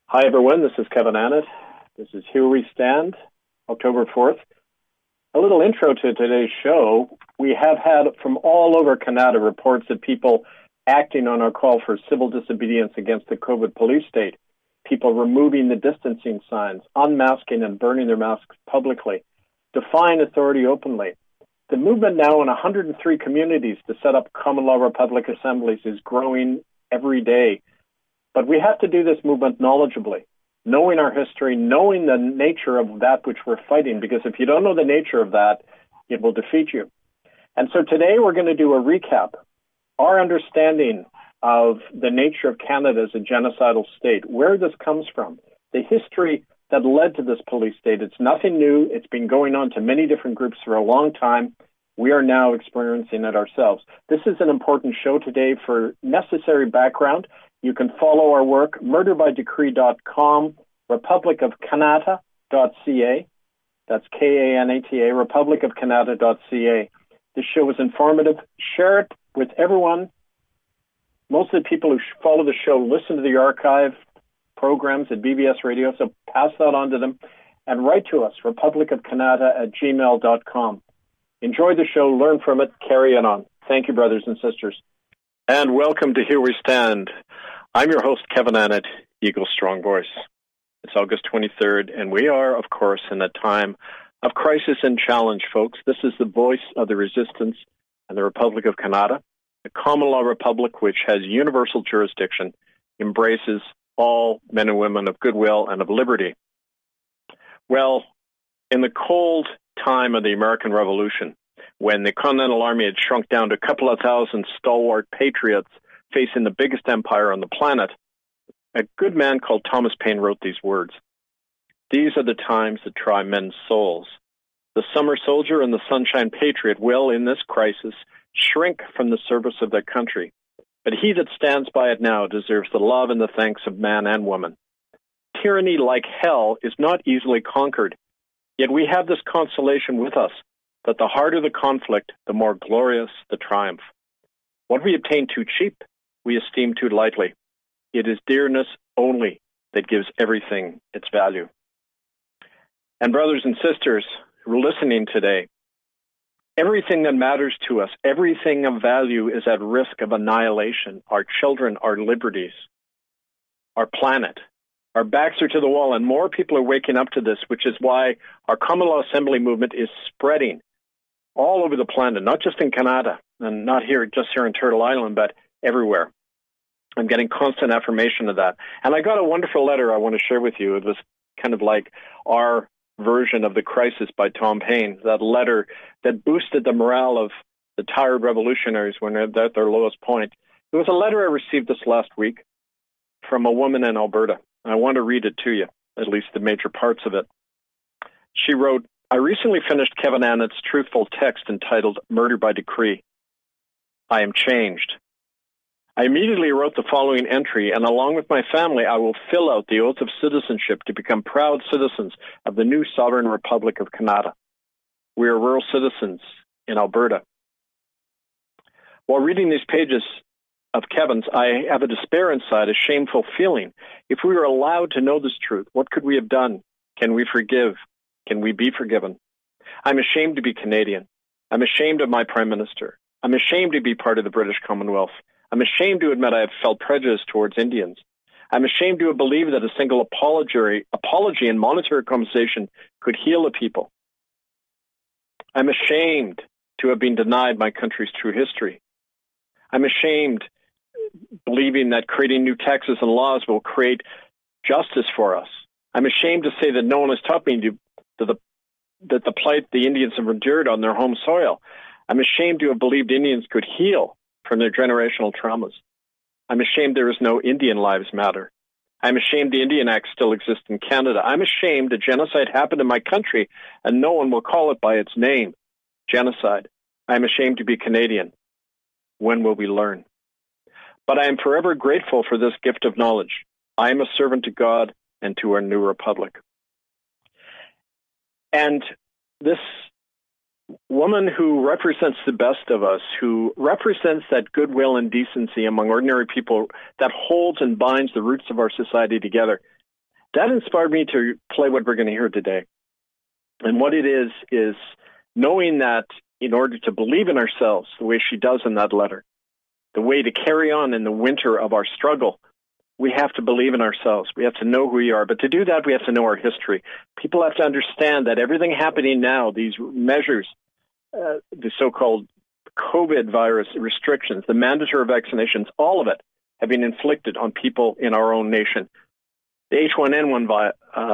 Hi, everyone. This is Kevin Annett. This is Here We Stand, October 4th. A little intro to today's show. We have had from all over Canada reports of people acting on our call for civil disobedience against the COVID police state, people removing the distancing signs, unmasking and burning their masks publicly, defying authority openly. The movement now in 103 communities to set up common law republic assemblies is growing every day. But we have to do this movement knowledgeably, knowing our history, knowing the nature of that which we're fighting, because if you don't know the nature of that, it will defeat you. And so today we're going to do a recap, our understanding of the nature of Canada as a genocidal state, where this comes from, the history that led to this police state. It's nothing new. It's been going on to many different groups for a long time. We are now experiencing it ourselves. This is an important show today for necessary background. You can follow our work, murderbydecree.com, republicofcanada.ca. That's K-A-N-A-T-A, republicofcanada.ca. This show is informative. Share it with everyone. Most of the people who follow the show listen to the archive programs at BBS Radio, so pass that on to them. And write to us, republicofcanada@gmail.com. Enjoy the show, learn from it, carry it on. Thank you, brothers and sisters. And welcome to Here We Stand. I'm your host, Kevin Annett, Eagle Strong Voice. It's August 23rd, and we are, of course, in a time of crisis and challenge, folks. This is the voice of the resistance and the Republic of Canada, a common law republic which has universal jurisdiction, embraces all men and women of goodwill and of liberty. Well, in the cold time of the American Revolution, when the Continental Army had shrunk down to a couple of thousand stalwart patriots facing the biggest empire on the planet, a good man called Thomas Paine wrote these words: "These are the times that try men's souls. The summer soldier and the sunshine patriot will, in this crisis, shrink from the service of their country. But he that stands by it now deserves the love and the thanks of man and woman. Tyranny, like hell, is not easily conquered. Yet we have this consolation with us, that the harder the conflict, the more glorious the triumph. What we obtain too cheap, we esteem too lightly. It is dearness only that gives everything its value." And brothers and sisters who are listening today, everything that matters to us, everything of value is at risk of annihilation. Our children, our liberties, our planet. Our backs are to the wall, and more people are waking up to this, which is why our common law assembly movement is spreading all over the planet, not just in Canada, and not just here in Turtle Island, but everywhere. I'm getting constant affirmation of that. And I got a wonderful letter I want to share with you. It was kind of like our version of The Crisis by Tom Paine, that letter that boosted the morale of the tired revolutionaries when they're at their lowest point. It was a letter I received this last week from a woman in Alberta. I want to read it to you, at least the major parts of it. She wrote, "I recently finished Kevin Annett's truthful text entitled Murder by Decree. I am changed. I immediately wrote the following entry, and along with my family, I will fill out the oath of citizenship to become proud citizens of the new sovereign Republic of Canada. We are rural citizens in Alberta." While reading these pages of Kevin's, I have a despair inside, a shameful feeling. If we were allowed to know this truth, what could we have done? Can we forgive? Can we be forgiven? I'm ashamed to be Canadian. I'm ashamed of my Prime Minister. I'm ashamed to be part of the British Commonwealth. I'm ashamed to admit I have felt prejudice towards Indians. I'm ashamed to have believed that a single apology and monetary compensation could heal a people. I'm ashamed to have been denied my country's true history. I'm ashamed believing that creating new taxes and laws will create justice for us. I'm ashamed to say that no one has taught me that the plight the Indians have endured on their home soil. I'm ashamed to have believed Indians could heal from their generational traumas. I'm ashamed there is no Indian Lives Matter. I'm ashamed the Indian Act still exists in Canada. I'm ashamed a genocide happened in my country and no one will call it by its name, genocide. I'm ashamed to be Canadian. When will we learn? But I am forever grateful for this gift of knowledge. I am a servant to God and to our new republic. And this woman who represents the best of us, who represents that goodwill and decency among ordinary people that holds and binds the roots of our society together, That inspired me to play what we're going to hear today. And what it is knowing that in order to believe in ourselves the way she does in that letter, the way to carry on in the winter of our struggle, we have to believe in ourselves. We have to know who we are. But to do that, we have to know our history. People have to understand that everything happening now, these measures, the so-called COVID virus restrictions, the mandatory vaccinations, all of it have been inflicted on people in our own nation. The H1N1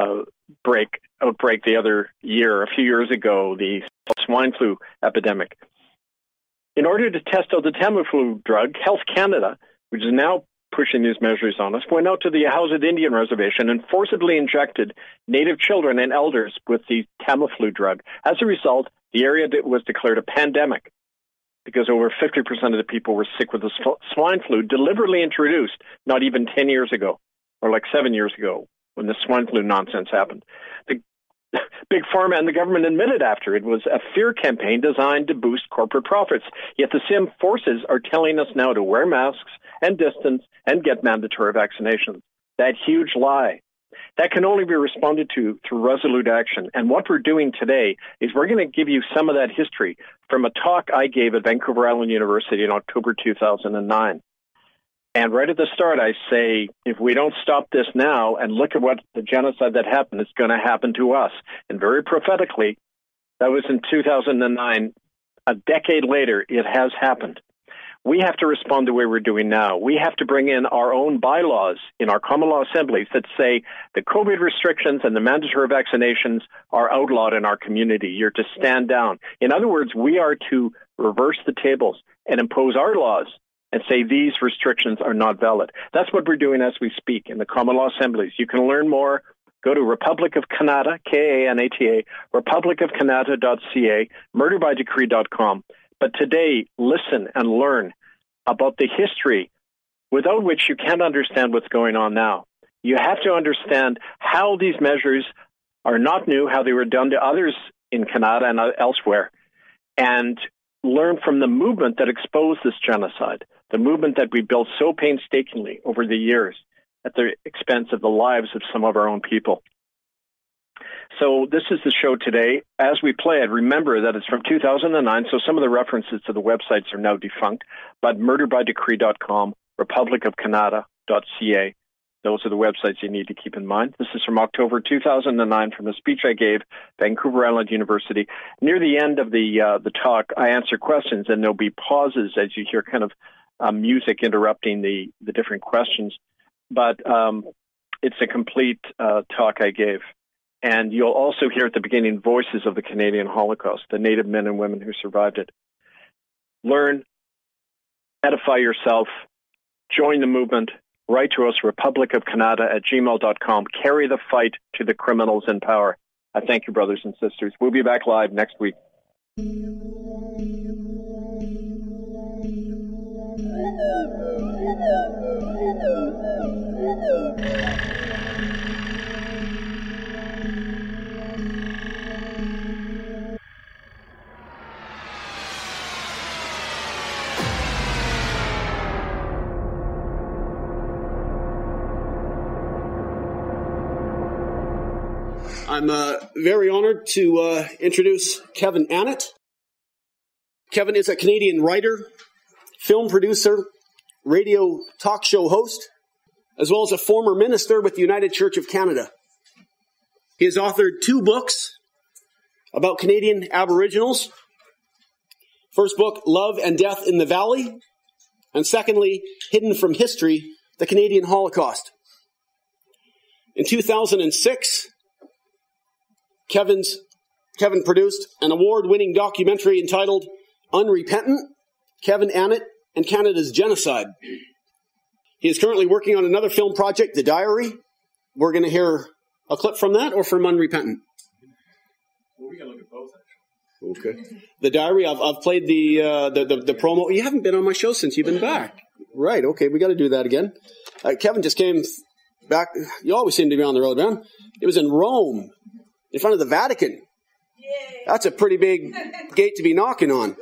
outbreak the other year, a few years ago, the swine flu epidemic. In order to test out the Tamiflu drug, Health Canada, which is now pushing these measures on us, went out to the Hausa Indian Reservation and forcibly injected Native children and elders with the Tamiflu drug. As a result, the area was declared a pandemic because over 50% of the people were sick with the swine flu, deliberately introduced not even 10 years ago, or like 7 years ago, when the swine flu nonsense happened. The Big Pharma and the government admitted after it was a fear campaign designed to boost corporate profits. Yet the same forces are telling us now to wear masks and distance and get mandatory vaccinations. That huge lie. That can only be responded to through resolute action. And what we're doing today is we're going to give you some of that history from a talk I gave at Vancouver Island University in October 2009. And right at the start, I say, if we don't stop this now and look at what the genocide that happened is going to happen to us. And very prophetically, that was in 2009. A decade later, it has happened. We have to respond the way we're doing now. We have to bring in our own bylaws in our common law assemblies that say the COVID restrictions and the mandatory vaccinations are outlawed in our community. You're to stand down. In other words, we are to reverse the tables and impose our laws and say these restrictions are not valid. That's what we're doing as we speak in the common law assemblies. You can learn more. Go to Republic of Canada, Kanata, republicofcanada.ca, murderbydecree.com. But today, listen and learn about the history without which you can't understand what's going on now. You have to understand how these measures are not new, how they were done to others in Canada and elsewhere, and learn from the movement that exposed this genocide, the movement that we built so painstakingly over the years at the expense of the lives of some of our own people. So this is the show today. As we play it, remember that it's from 2009, so some of the references to the websites are now defunct, but murderbydecree.com, republicofcanada.ca. Those are the websites you need to keep in mind. This is from October 2009 from a speech I gave Vancouver Island University. Near the end of the talk, I answer questions, and there'll be pauses as you hear kind of music interrupting the different questions. But it's a complete talk I gave. And you'll also hear at the beginning voices of the Canadian Holocaust, the Native men and women who survived it. Learn, edify yourself, join the movement, write to us, republicofcanada@gmail.com. Carry the fight to the criminals in power. I thank you, brothers and sisters. We'll be back live next week. I'm very honored to introduce Kevin Annett. Kevin is a Canadian writer, film producer, radio talk show host, as well as a former minister with the United Church of Canada. He has authored 2 books about Canadian Aboriginals. First book, Love and Death in the Valley, and secondly, Hidden from History, The Canadian Holocaust. In 2006, Kevin produced an award-winning documentary entitled Unrepentant, Kevin Annett and Canada's Genocide. He is currently working on another film project, The Diary. We're going to hear a clip from that or from Unrepentant? Well, we can look at both, actually. Okay. The Diary, I've played the promo. You haven't been on my show since you've been back. Right, okay, we got to do that again. Kevin just came back. You always seem to be on the road, man. It was in Rome, in front of the Vatican. Yay. That's a pretty big gate to be knocking on.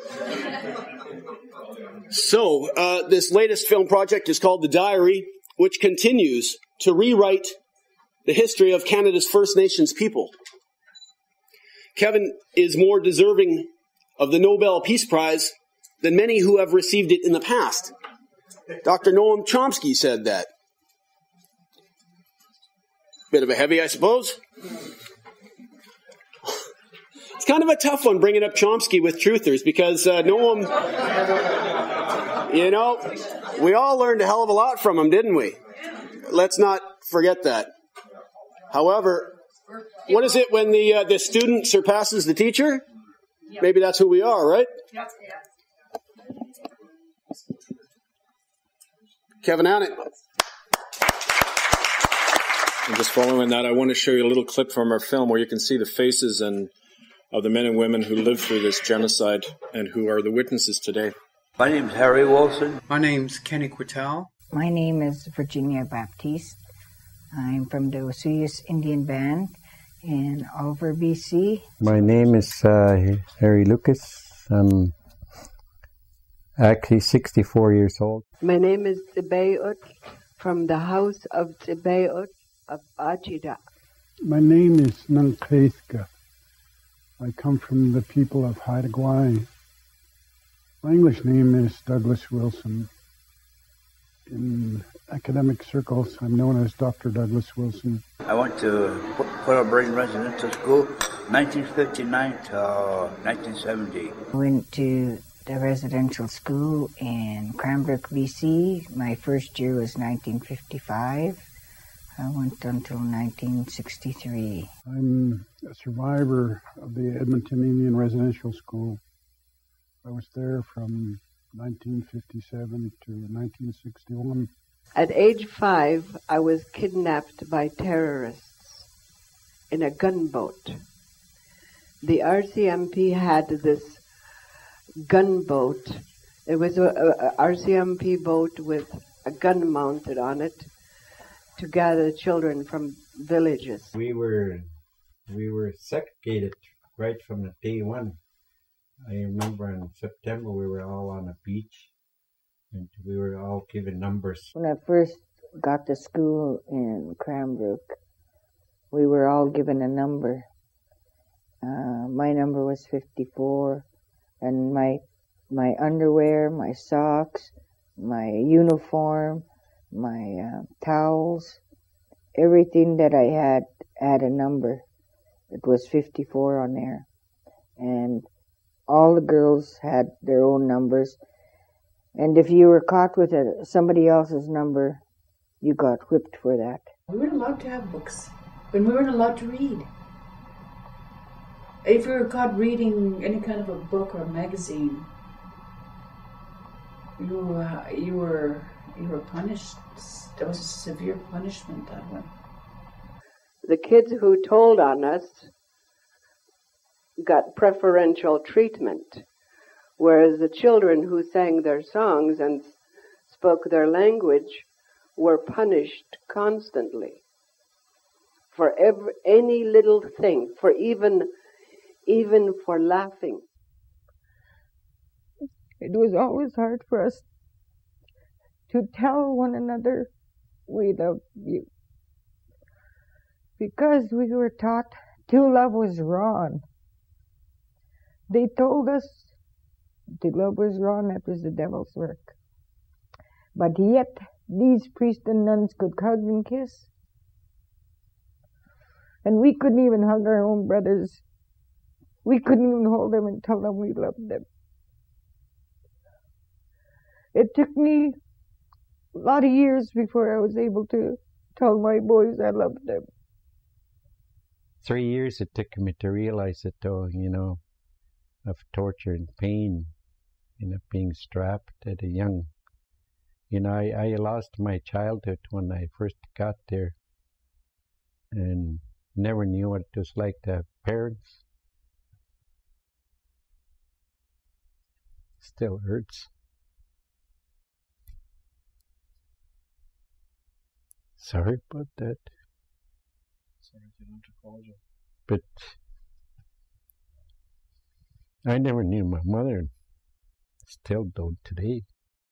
So, this latest film project is called The Diary, which continues to rewrite the history of Canada's First Nations people. Kevin is more deserving of the Nobel Peace Prize than many who have received it in the past. Dr. Noam Chomsky said that. Bit of a heavy, I suppose. It's kind of a tough one bringing up Chomsky with truthers because Noam, we all learned a hell of a lot from him, didn't we? Let's not forget that. However, what is it when the student surpasses the teacher? Yep. Maybe that's who we are, right? Yep. Kevin Annett. And just following that, I want to show you a little clip from our film where you can see the faces of the men and women who lived through this genocide and who are the witnesses today. My name's Harry Wilson. My name's Kenny Quittal. My name is Virginia Baptiste. I'm from the Osuyas Indian Band in Oliver, BC. My name is Harry Lucas. I'm actually 64 years old. My name is Tsibayut from the House of Tsibayut of Achida. My name is Nankreska. I come from the people of Haida Gwaii. My English name is Douglas Wilson. In academic circles, I'm known as Dr. Douglas Wilson. I went to Port Brain Residential School, 1959 to 1970. I went to the residential school in Cranbrook, BC. My first year was 1955. I went until 1963. I'm a survivor of the Edmonton Indian Residential School. I was there from 1957 to 1961. At age 5, I was kidnapped by terrorists in a gunboat. The RCMP had this gunboat. It was a RCMP boat with a gun mounted on it to gather children from villages. We were segregated right from the day one. I remember in September we were all on a beach and we were all given numbers. When I first got to school in Cranbrook, we were all given a number. My number was 54, and my underwear, my socks, my uniform, my towels, everything that I had a number. It was 54 on there. And all the girls had their own numbers. And if you were caught with somebody else's number, you got whipped for that. We weren't allowed to have books, and we weren't allowed to read. If you were caught reading any kind of a book or a magazine, you were punished. There was a severe punishment that way. The kids who told on us got preferential treatment, whereas the children who sang their songs and spoke their language were punished constantly for any little thing, for even for laughing. It was always hard for us to tell one another we love you, because we were taught to love was wrong. They told us to love was wrong, that was the devil's work. But yet, these priests and nuns could hug and kiss. And we couldn't even hug our own brothers. We couldn't even hold them and tell them we loved them. It took me a lot of years before I was able to tell my boys I loved them. 3 years it took me to realize it, though, of torture and pain, being strapped at a young. I lost my childhood when I first got there and never knew what it was like to have parents. Still hurts. Sorry about that. Sorry, you don't apologize. But I never knew my mother. Still don't today.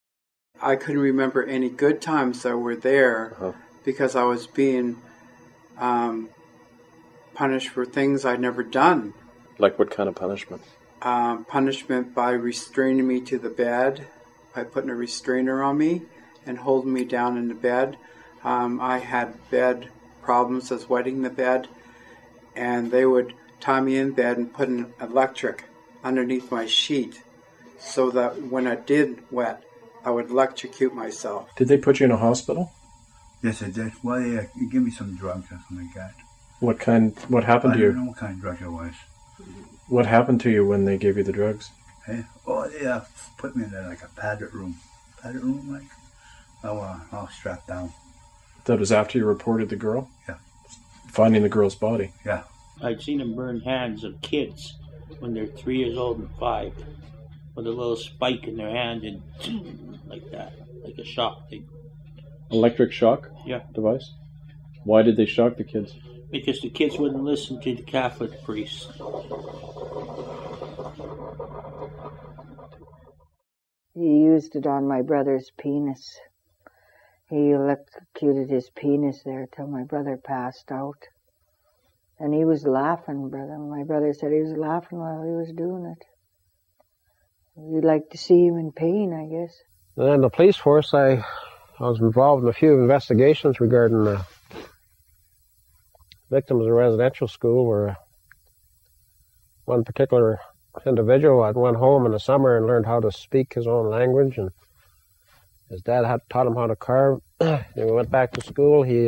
I couldn't remember any good times that were there because I was being punished for things I'd never done. Like what kind of punishment? Punishment by restraining me to the bed, by putting a restrainer on me and holding me down in the bed. I had bed problems as wetting the bed, and they would tie me in bed and put an electric underneath my sheet so that when I did wet, I would electrocute myself. Did they put you in a hospital? Yes, I did. Well, yeah, you give me some drugs or something like that. What happened to you? I don't know what kind of drugs it was. What happened to you when they gave you the drugs? Hey? Oh, yeah, put me in there like a padded room. Padded room, like? I was strapped down. That was after you reported the girl? Yeah. Finding the girl's body? Yeah. I'd seen them burn hands of kids when they're 3 years old and 5 with a little spike in their hand and like that, like a shock thing. Electric shock device? Why did they shock the kids? Because the kids wouldn't listen to the Catholic priest. He used it on my brother's penis. He electrocuted his penis there till my brother passed out. And he was laughing, brother. My brother said he was laughing while he was doing it. You'd like to see him in pain, I guess. And in the police force, I was involved in a few investigations regarding victims in residential school, where one particular individual had went home in the summer and learned how to speak his own language, and his dad had taught him how to carve. Then we went back to school. He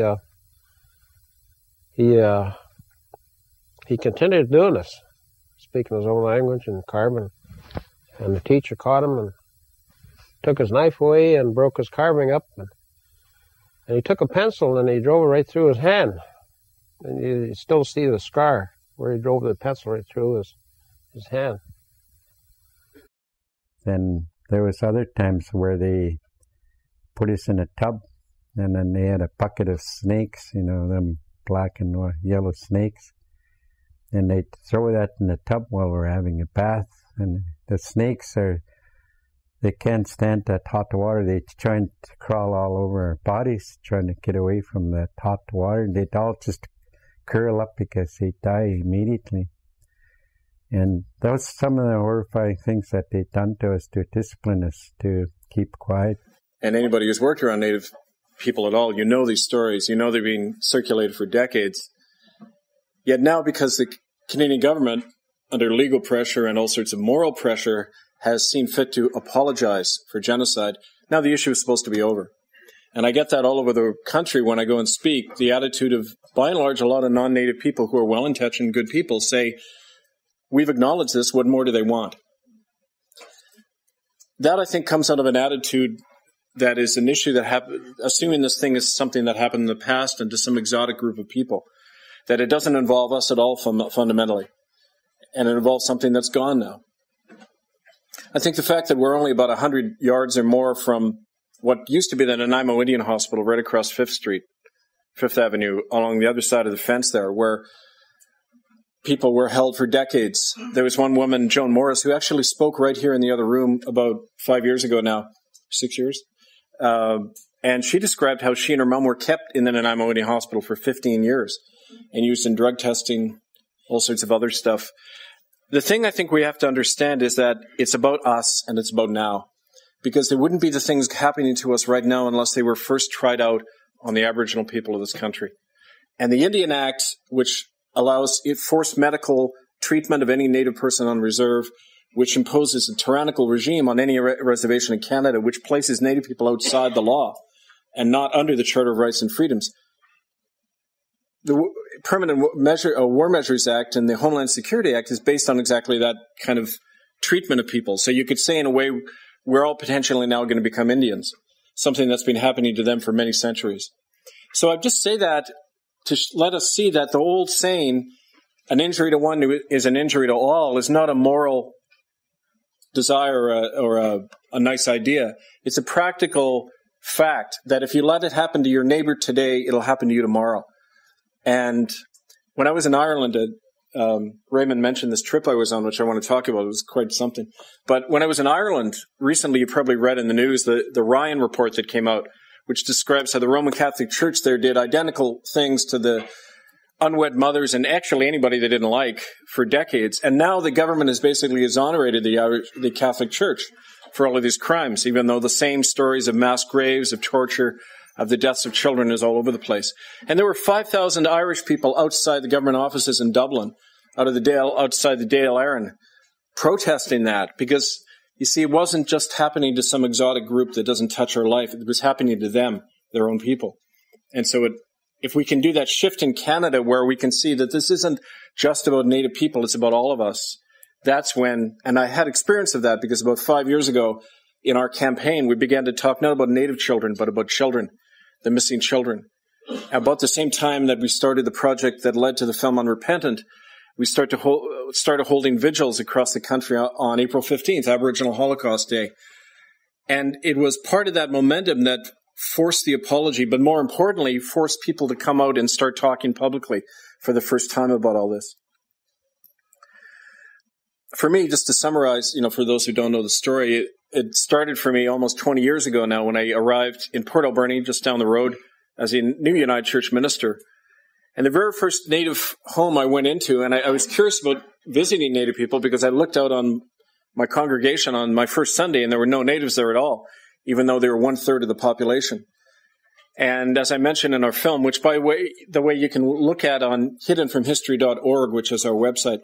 continued doing this, speaking his own language and carving. And the teacher caught him and took his knife away and broke his carving up. And he took a pencil and he drove it right through his hand. And you still see the scar where he drove the pencil right through his hand. Then there was other times where they put us in a tub, and then they had a bucket of snakes, them black and yellow snakes. And they'd throw that in the tub while we're having a bath. And the snakes they can't stand that hot water. They try to crawl all over our bodies, trying to get away from that hot water. And they'd all just curl up because they'd die immediately. And that was some of the horrifying things that they'd done to us to discipline us to keep quiet. And anybody who's worked around Native people at all, you know these stories. You know they've been circulated for decades. Yet now, because the Canadian government, under legal pressure and all sorts of moral pressure, has seen fit to apologize for genocide, now the issue is supposed to be over. And I get that all over the country when I go and speak. The attitude of, by and large, a lot of non-Native people who are well-intentioned, good people say, we've acknowledged this, what more do they want? That, I think, comes out of an attitude that is an issue that happened, assuming this thing is something that happened in the past and to some exotic group of people, that it doesn't involve us at all fundamentally, and it involves something that's gone now. I think the fact that we're only about 100 yards or more from what used to be the Nanaimo Indian Hospital right across 5th Avenue, along the other side of the fence there, where people were held for decades. There was one woman, Joan Morris, who actually spoke right here in the other room about 5 years ago now, 6 years. And she described how she and her mom were kept in the Nanaimo Indian Hospital for 15 years and used in drug testing, all sorts of other stuff. The thing I think we have to understand is that it's about us and it's about now. Because there wouldn't be the things happening to us right now unless they were first tried out on the Aboriginal people of this country. And the Indian Act, which allows forced medical treatment of any Native person on reserve, which imposes a tyrannical regime on any reservation in Canada, which places Native people outside the law and not under the Charter of Rights and Freedoms. The Permanent War Measures Act and the Homeland Security Act is based on exactly that kind of treatment of people. So you could say, in a way, we're all potentially now going to become Indians, something that's been happening to them for many centuries. So I just say that to let us see that the old saying, an injury to one is an injury to all, is not a moral desire or a nice idea. It's a practical fact that if you let it happen to your neighbor today, it'll happen to you tomorrow. And when I was in Ireland, Raymond mentioned this trip I was on, which I want to talk about. It was quite something. But when I was in Ireland recently, you probably read in the news the Ryan report that came out, which describes how the Roman Catholic Church there did identical things to the unwed mothers and actually anybody they didn't like for decades. And now the government has basically exonerated the Catholic Church for all of these crimes, even though the same stories of mass graves, of torture, of the deaths of children is all over the place. And there were 5,000 Irish people outside the government offices in Dublin, outside the Dáil Éireann, protesting that, because, you see, it wasn't just happening to some exotic group that doesn't touch our life. It was happening to them, their own people. And so if we can do that shift in Canada where we can see that this isn't just about Native people, it's about all of us, that's when, and I had experience of that because about 5 years ago in our campaign, we began to talk not about Native children, but about children, the missing children. About the same time that we started the project that led to the film Unrepentant, we started holding vigils across the country on April 15th, Aboriginal Holocaust Day. And it was part of that momentum that forced the apology, but more importantly, forced people to come out and start talking publicly for the first time about all this. For me, just to summarize, for those who don't know the story, it started for me almost 20 years ago now when I arrived in Port Alberni, just down the road, as a new United Church minister. And the very first Native home I went into, and I was curious about visiting Native people because I looked out on my congregation on my first Sunday and there were no Natives there at all, even though they were 1/3 of the population. And as I mentioned in our film, which by the way you can look at on hiddenfromhistory.org, which is our website,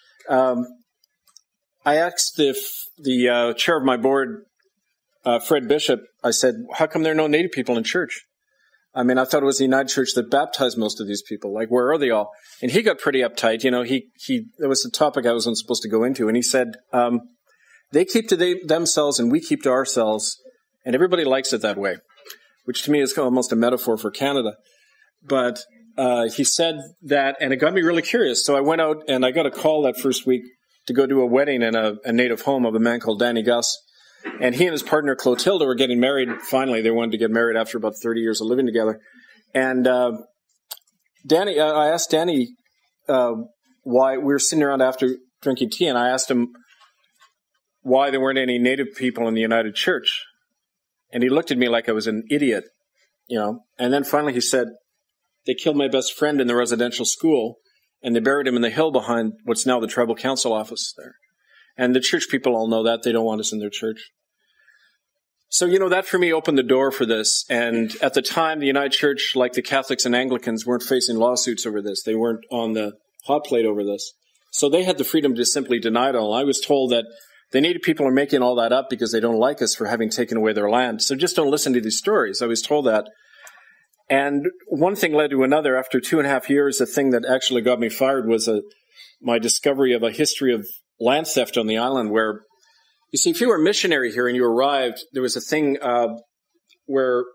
I asked the chair of my board, Fred Bishop, I said, how come there are no Native people in church? I mean, I thought it was the United Church that baptized most of these people. Like, where are they all? And he got pretty uptight. There was a topic I wasn't supposed to go into. And he said, they keep to themselves and we keep to ourselves. And everybody likes it that way, which to me is almost a metaphor for Canada. But he said that, and it got me really curious. So I went out and I got a call that first week to go to a wedding in a Native home of a man called Danny Gus. And he and his partner Clotilda were getting married. Finally, they wanted to get married after about 30 years of living together. And I asked Danny why we were sitting around after drinking tea, and I asked him why there weren't any Native people in the United Church. And he looked at me like I was an idiot, And then finally he said, they killed my best friend in the residential school, and they buried him in the hill behind what's now the tribal council office there. And the church people all know that. They don't want us in their church. So, that for me opened the door for this. And at the time, the United Church, like the Catholics and Anglicans, weren't facing lawsuits over this. They weren't on the hot plate over this. So they had the freedom to simply deny it all. I was told that the Native people are making all that up because they don't like us for having taken away their land. So just don't listen to these stories. I was told that. And one thing led to another. After 2.5 years, the thing that actually got me fired was my discovery of a history of land theft on the island where, you see, if you were a missionary here and you arrived, there was a thing where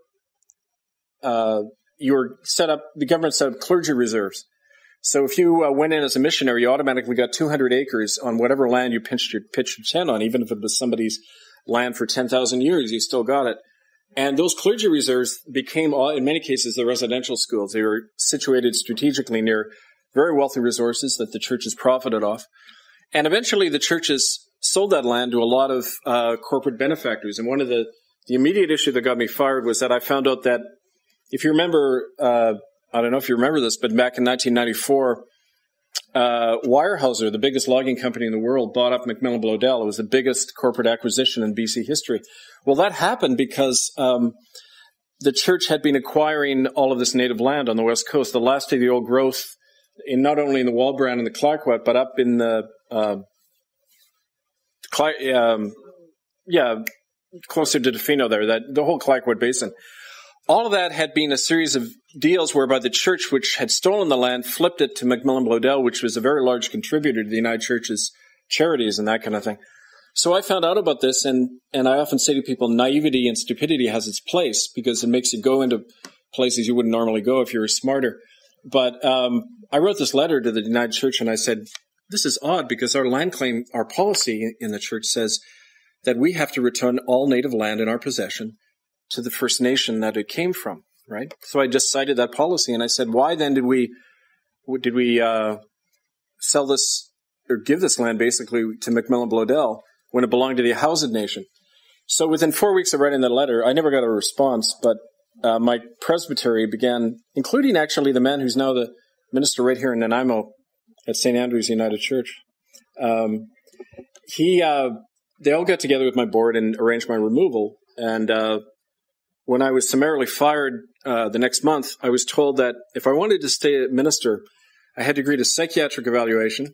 you were the government set up clergy reserves. So if you went in as a missionary, you automatically got 200 acres on whatever land you pitched your tent on, even if it was somebody's land for 10,000 years, you still got it. And those clergy reserves became, in many cases, the residential schools. They were situated strategically near very wealthy resources that the churches profited off. And eventually the churches sold that land to a lot of corporate benefactors. And one of the immediate issue that got me fired was that I found out that, if you remember, I don't know if you remember this, but back in 1994, Weyerhaeuser, the biggest logging company in the world, bought up McMillan Bloedel. It was the biggest corporate acquisition in BC history. Well, that happened because the church had been acquiring all of this native land on the west coast, the last of the old growth, not only in the Walbrand and the Clayoquot, but up in the closer to Defino there, the whole Clayoquot Basin. All of that had been a series of deals whereby the church, which had stolen the land, flipped it to McMillan Bloedel, which was a very large contributor to the United Church's charities and that kind of thing. So I found out about this, and I often say to people, naivety and stupidity has its place because it makes you go into places you wouldn't normally go if you were smarter. But I wrote this letter to the United Church, and I said, this is odd because our land claim, our policy in the church says that we have to return all native land in our possession to the First Nation that it came from, right? So I just cited that policy, and I said, why then did we sell this or give this land basically to McMillan Bloedel when it belonged to the Hausad Nation? So within 4 weeks of writing that letter, I never got a response, but my presbytery began, including actually the man who's now the minister right here in Nanaimo at St. Andrew's United Church. They all got together with my board and arranged my removal. And when I was summarily fired the next month, I was told that if I wanted to stay a minister, I had to agree to psychiatric evaluation,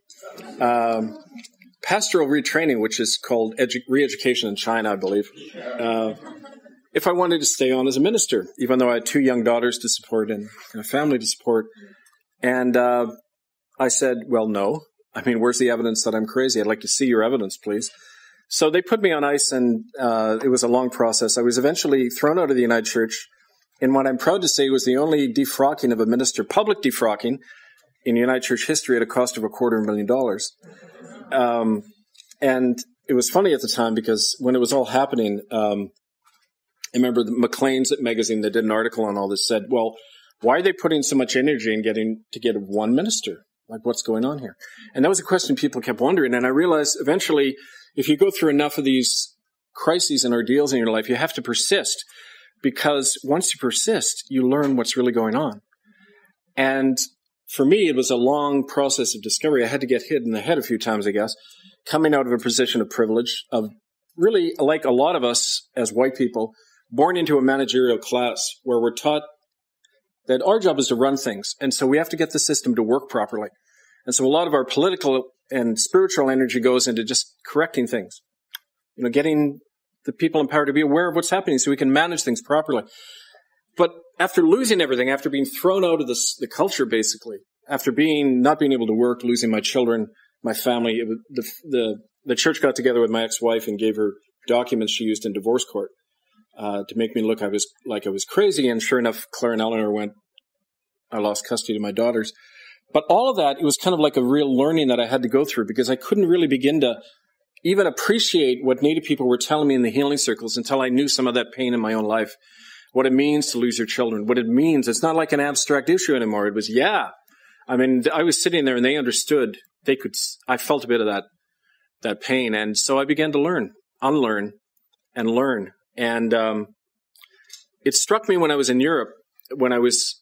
pastoral retraining, which is called re-education in China, I believe, if I wanted to stay on as a minister, even though I had 2 young daughters to support and a family to support. And I said, well, no. I mean, where's the evidence that I'm crazy? I'd like to see your evidence, please. So they put me on ice, and it was a long process. I was eventually thrown out of the United Church in what I'm proud to say was the only defrocking of a minister, public defrocking, in United Church history at a cost of $250,000. And it was funny at the time because when it was all happening, I remember the Maclean's magazine that did an article on all this said, well, why are they putting so much energy in getting to get one minister? Like, what's going on here? And that was a question people kept wondering. And I realized eventually, if you go through enough of these crises and ordeals in your life, you have to persist. Because once you persist, you learn what's really going on. And for me, it was a long process of discovery. I had to get hit in the head a few times, I guess, coming out of a position of privilege, of really, like a lot of us as white people, born into a managerial class where we're taught that our job is to run things. And so we have to get the system to work properly. And so a lot of our political and spiritual energy goes into just correcting things, getting the people in power to be aware of what's happening so we can manage things properly. But after losing everything, after being thrown out of the culture, basically, after not being able to work, losing my children, my family, the church got together with my ex-wife and gave her documents she used in divorce court to make me look like I was crazy. And sure enough, Claire and Eleanor I lost custody of my daughters. But all of that, it was kind of like a real learning that I had to go through because I couldn't really begin to even appreciate what Native people were telling me in the healing circles until I knew some of that pain in my own life. What it means to lose your children, what it means. It's not like an abstract issue anymore. It was, I mean, I was sitting there and they understood. I felt a bit of that pain. And so I began to learn, unlearn, and learn. And it struck me when I was in Europe, when I was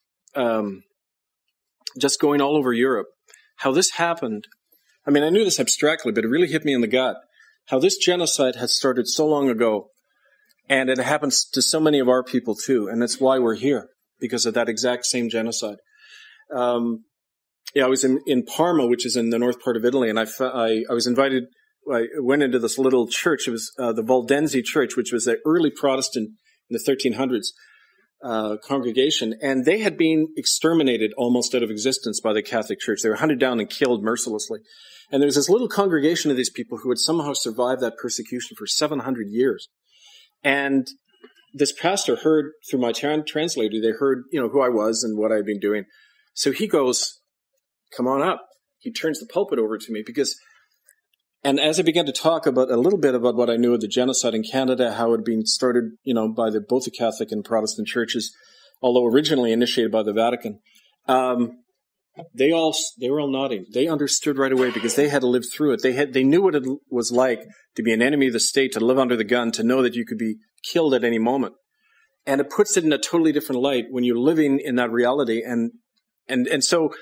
just going all over Europe, how this happened. I mean, I knew this abstractly, but it really hit me in the gut, how this genocide had started so long ago. And it happens to so many of our people too. And that's why we're here, because of that exact same genocide. I was in Parma, which is in the north part of Italy, and I was invited. I went into this little church. It was the Valdense Church, which was the early Protestant in the 1300s congregation, and they had been exterminated almost out of existence by the Catholic Church. They were hunted down and killed mercilessly. And there was this little congregation of these people who had somehow survived that persecution for 700 years. And this pastor heard through my translator, they heard, who I was and what I had been doing. So he goes, come on up. He turns the pulpit over to me and as I began to talk a little bit about what I knew of the genocide in Canada, how it had been started, by both the Catholic and Protestant churches, although originally initiated by the Vatican, they were all nodding. They understood right away because they had lived through it. They knew what it was like to be an enemy of the state, to live under the gun, to know that you could be killed at any moment. And it puts it in a totally different light when you're living in that reality. And so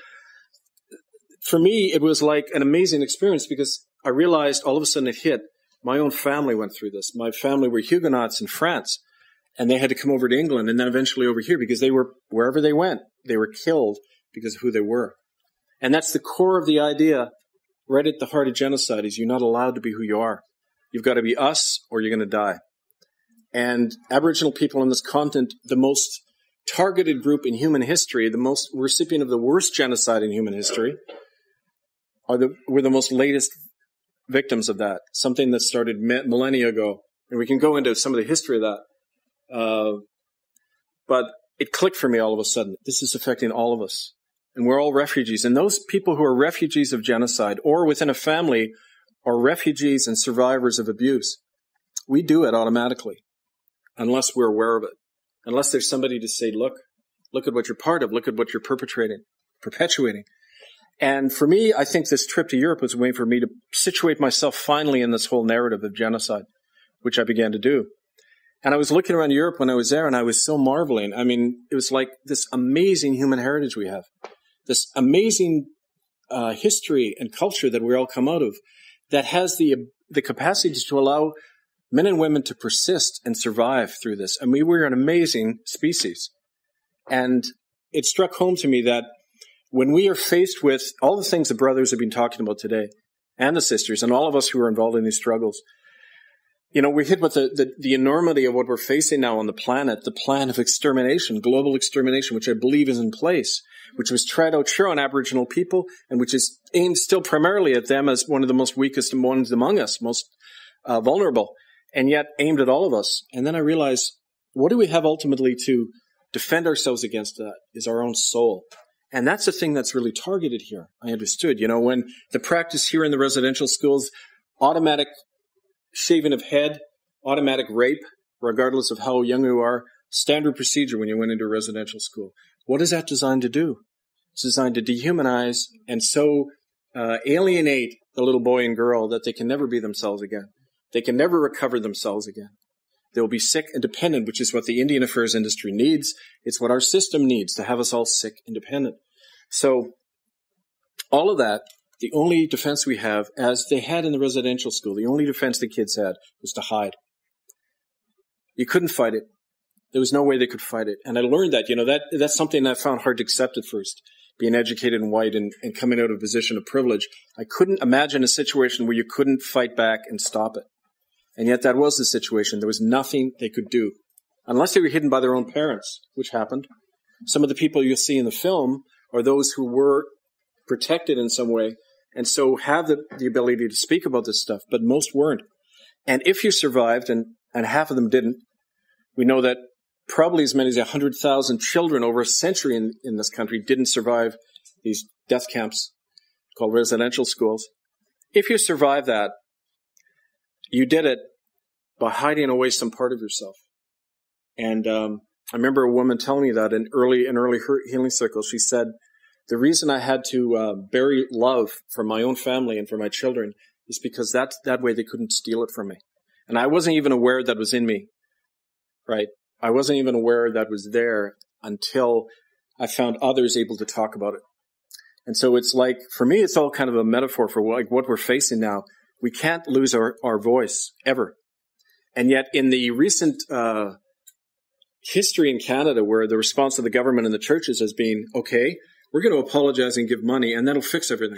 for me, it was like an amazing experience because I realized all of a sudden it hit. My own family went through this. My family were Huguenots in France, and they had to come over to England and then eventually over here because they were, wherever they went, they were killed because of who they were. And that's the core of the idea right at the heart of genocide is you're not allowed to be who you are. You've got to be us or you're going to die. And Aboriginal people on this continent, the most targeted group in human history, the most recipient of the worst genocide in human history, were the most latest victims of that, something that started millennia ago. And we can go into some of the history of that. But it clicked for me all of a sudden. This is affecting all of us. And we're all refugees. And those people who are refugees of genocide or within a family are refugees and survivors of abuse. We do it automatically unless we're aware of it. Unless there's somebody to say, look at what you're part of. Look at what you're perpetuating. And for me, I think this trip to Europe was a way for me to situate myself finally in this whole narrative of genocide, which I began to do. And I was looking around Europe when I was there, and I was so marveling. I mean, it was like this amazing human heritage we have. this amazing history and culture that we all come out of that has the capacity to allow men and women to persist and survive through this. I mean, we're an amazing species. And it struck home to me that when we are faced with all the things the brothers have been talking about today, and the sisters, and all of us who are involved in these struggles, we're hit with the enormity of what we're facing now on the planet, the plan of extermination, global extermination, which I believe is in place, which was tried out sure on Aboriginal people, and which is aimed still primarily at them as one of the most weakest ones among us, most vulnerable, and yet aimed at all of us. And then I realized, what do we have ultimately to defend ourselves against that is our own soul. And that's the thing that's really targeted here. I understood, when the practice here in the residential schools, automatic shaving of head, automatic rape, regardless of how young you are, standard procedure when you went into a residential school. What is that designed to do? It's designed to dehumanize and so alienate the little boy and girl that they can never be themselves again. They can never recover themselves again. They'll be sick and dependent, which is what the Indian affairs industry needs. It's what our system needs, to have us all sick and dependent. So all of that, the only defense we have, as they had in the residential school, the only defense the kids had was to hide. You couldn't fight it. There was no way they could fight it. And I learned that, that's something I found hard to accept at first, being educated and white and coming out of a position of privilege. I couldn't imagine a situation where you couldn't fight back and stop it. And yet that was the situation. There was nothing they could do, unless they were hidden by their own parents, which happened. Some of the people you'll see in the film are those who were protected in some way and so have the ability to speak about this stuff, but most weren't. And if you survived, and half of them didn't, we know that probably as many as 100,000 children over a century in this country didn't survive these death camps called residential schools. If you survive that, you did it by hiding away some part of yourself. And I remember a woman telling me that in early healing circles. She said, the reason I had to bury love from my own family and for my children is because that way they couldn't steal it from me. And I wasn't even aware that was in me, right? I wasn't even aware that was there until I found others able to talk about it. And so it's like, for me, it's all kind of a metaphor for like what we're facing now. We can't lose our voice, ever. And yet, in the recent history in Canada, where the response of the government and the churches has been, okay, we're going to apologize and give money, and that'll fix everything,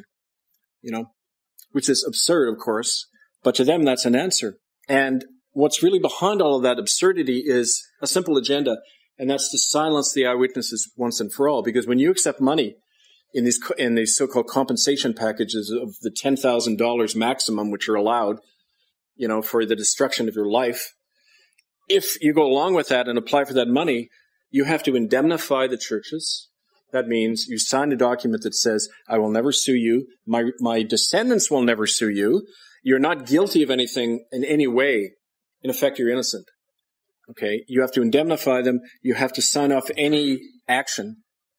which is absurd, of course, but to them, that's an answer. And what's really behind all of that absurdity is a simple agenda, and that's to silence the eyewitnesses once and for all. Because when you accept money in these so-called compensation packages of the $10,000 maximum, which are allowed, for the destruction of your life, if you go along with that and apply for that money, you have to indemnify the churches. That means you sign a document that says, I will never sue you. My descendants will never sue you. You're not guilty of anything in any way. In effect, you're innocent. Okay? You have to indemnify them. You have to sign off any action.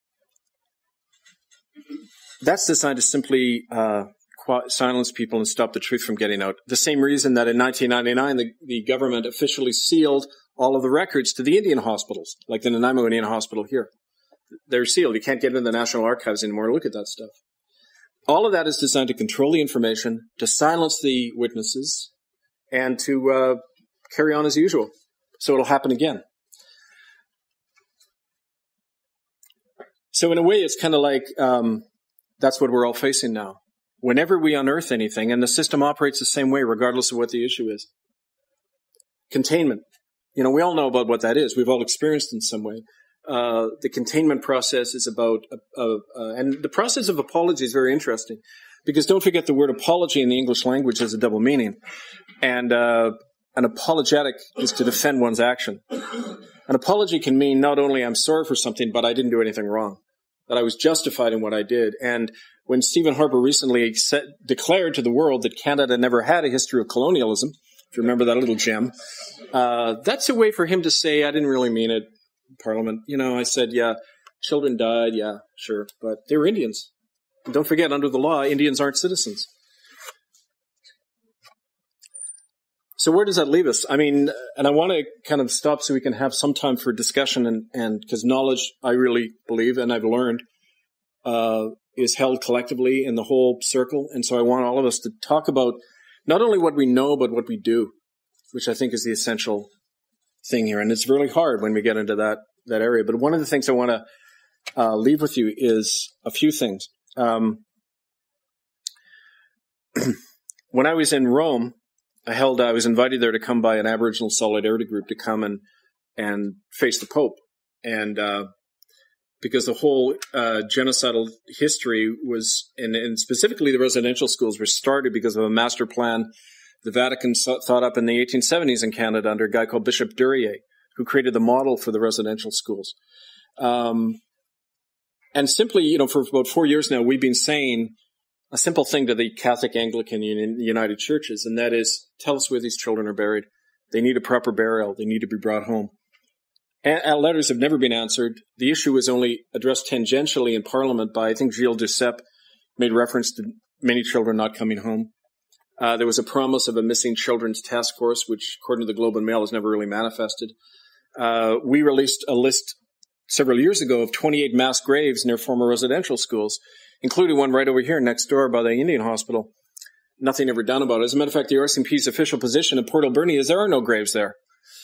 That's designed to simply silence people and stop the truth from getting out. The same reason that in 1999, the government officially sealed all of the records to the Indian hospitals, like the Nanaimo Indian Hospital here. They're sealed. You can't get into the National Archives anymore to look at that stuff. All of that is designed to control the information, to silence the witnesses, and to carry on as usual. So it'll happen again. So in a way, it's kind of like that's what we're all facing now. Whenever we unearth anything, and the system operates the same way regardless of what the issue is. Containment. We all know about what that is. We've all experienced in some way. The containment process is about, and the process of apology is very interesting, because don't forget the word apology in the English language has a double meaning. And an apologetic is to defend one's action. An apology can mean not only I'm sorry for something, but I didn't do anything wrong, that I was justified in what I did. And when Stephen Harper recently declared to the world that Canada never had a history of colonialism, if you remember that little gem, that's a way for him to say, I didn't really mean it. Parliament, I said, yeah, children died, yeah, sure, but they were Indians. And don't forget, under the law, Indians aren't citizens. So where does that leave us? I mean, and I want to kind of stop so we can have some time for discussion and because knowledge, I really believe, and I've learned, is held collectively in the whole circle. And so I want all of us to talk about not only what we know, but what we do, which I think is the essential thing here. And it's really hard when we get into that area. But one of the things I want to leave with you is a few things. When I was in Rome, I was invited there to come by an Aboriginal solidarity group to come and face the Pope. And because the whole genocidal history was, and specifically the residential schools, were started because of a master plan the Vatican thought up in the 1870s in Canada under a guy called Bishop Duryea, who created the model for the residential schools. And simply, for about 4 years now, we've been saying a simple thing to the Catholic, Anglican, and United Churches, and that is, tell us where these children are buried. They need a proper burial. They need to be brought home. And letters have never been answered. The issue was only addressed tangentially in Parliament by, I think, Gilles Duceppe made reference to many children not coming home. There was a promise of a missing children's task force, which, according to the Globe and Mail, has never really manifested. We released a list several years ago of 28 mass graves near former residential schools, including one right over here next door by the Indian Hospital. Nothing ever done about it. As a matter of fact, the RCMP's official position in Port Alberni is there are no graves there.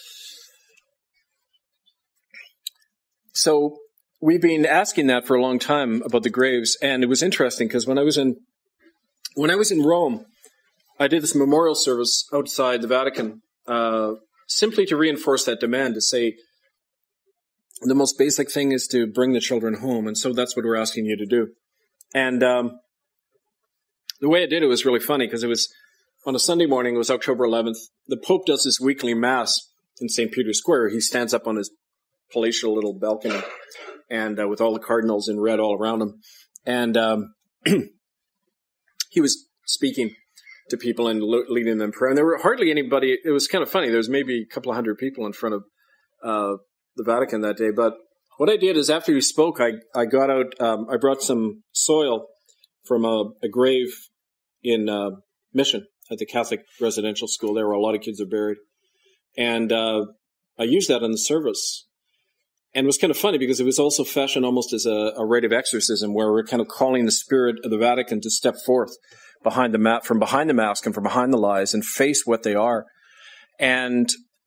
So we've been asking that for a long time about the graves, and it was interesting because when I was in Rome, I did this memorial service outside the Vatican, simply to reinforce that demand, to say the most basic thing is to bring the children home, and so that's what we're asking you to do. And the way I did it was really funny because it was on a Sunday morning. It was October 11th. The Pope does his weekly mass in St. Peter's Square. He stands up on his palatial little balcony, and with all the cardinals in red all around him, and he was speaking to people and leading them in prayer. And there were hardly anybody. It was kind of funny. There was maybe a couple of hundred people in front of the Vatican that day. But what I did is, after he spoke, I got out. I brought some soil from a grave in Mission at the Catholic residential school there, where a lot of kids are buried, and I used that in the service. And it was kind of funny because it was also fashioned almost as a rite of exorcism, where we're kind of calling the spirit of the Vatican to step forth from behind the mask and from behind the lies and face what they are. And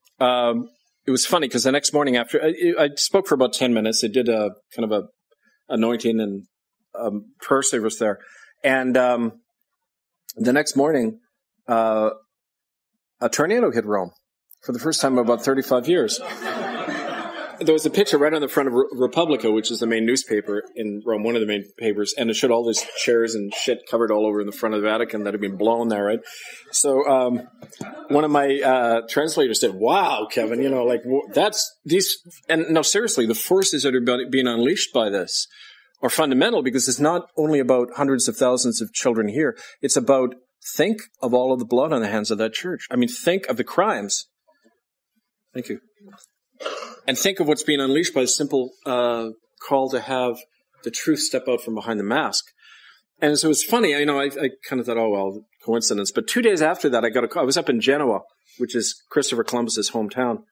it was funny because the next morning after I spoke for about 10 minutes, I did a kind of a anointing and prayer service there. And the next morning, a tornado hit Rome for the first time in about 35 years. There was a picture right on the front of Republica, which is the main newspaper in Rome, one of the main papers, and it showed all these chairs and shit covered all over in the front of the Vatican that had been blown there, right? So one of my translators said, "Wow, Kevin, that's these." And no, seriously, the forces that are being unleashed by this are fundamental, because it's not only about hundreds of thousands of children here. It's about, think of all of the blood on the hands of that church. I mean, think of the crimes. Thank you. And think of what's being unleashed by the simple call to have the truth step out from behind the mask. And so it's funny, I kind of thought, oh, well, coincidence. But 2 days after that, I got a call. I was up in Genoa, which is Christopher Columbus's hometown.